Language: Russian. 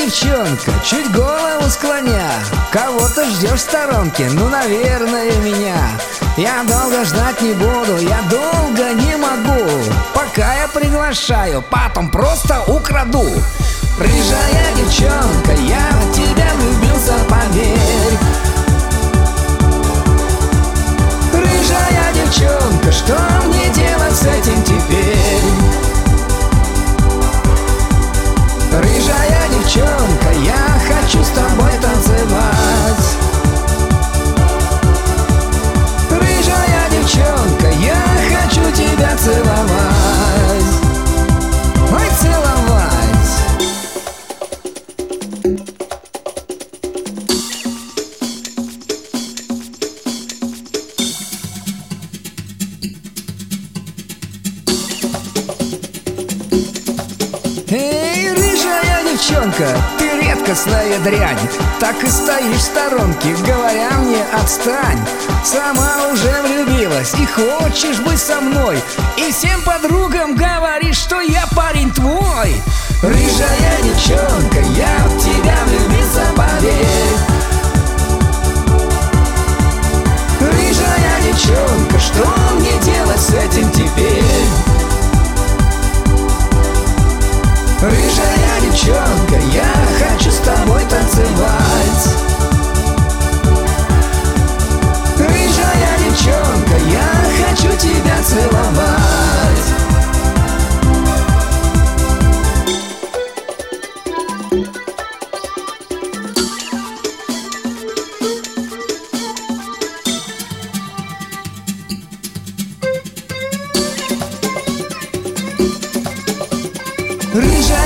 девчонка, чуть голову склоня, кого-то ждешь в сторонке, ну, наверное, меня. Я долго ждать не буду, я долго не могу. Пока я приглашаю, потом просто украду. Рыжая девчонка, я в тебя влюбился, поверь. Рыжая девчонка, что мне делать с этим теперь? Рыжая девчонка, я хочу с тобой танцевать. Рыжая девчонка, я хочу тебя целовать. Ой, целовать. Эй, рыжая девчонка, ты редкостная дрянь. Так и стоишь в сторонке, говоря мне отстань. Сама уже влюбилась и хочешь быть со мной, и всем подругам говоришь, что я парень твой. Рыжая девчонка, я в тебя влюбился, поверь. Рыжая девчонка, что мне делать с этим теперь? Рыжая девчонка, я хочу с тобой танцевать. Рыжая девчонка, я хочу тебя целовать. Рыжая